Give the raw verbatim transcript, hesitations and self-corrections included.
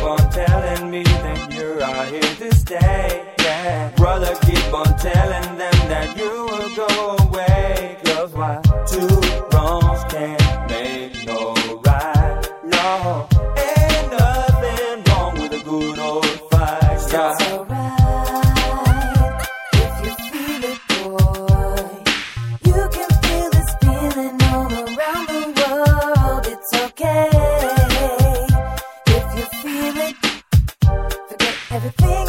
on telling me that you're out here to stay. Yeah. Brother, keep on telling them that you will go away. Cause why? Two wrongs can't make no right. No, ain't nothing wrong with a good old fight. Yeah. It's alright if you feel it, boy. You can feel this feeling all around the world. It's okay if you feel it. Forget everything.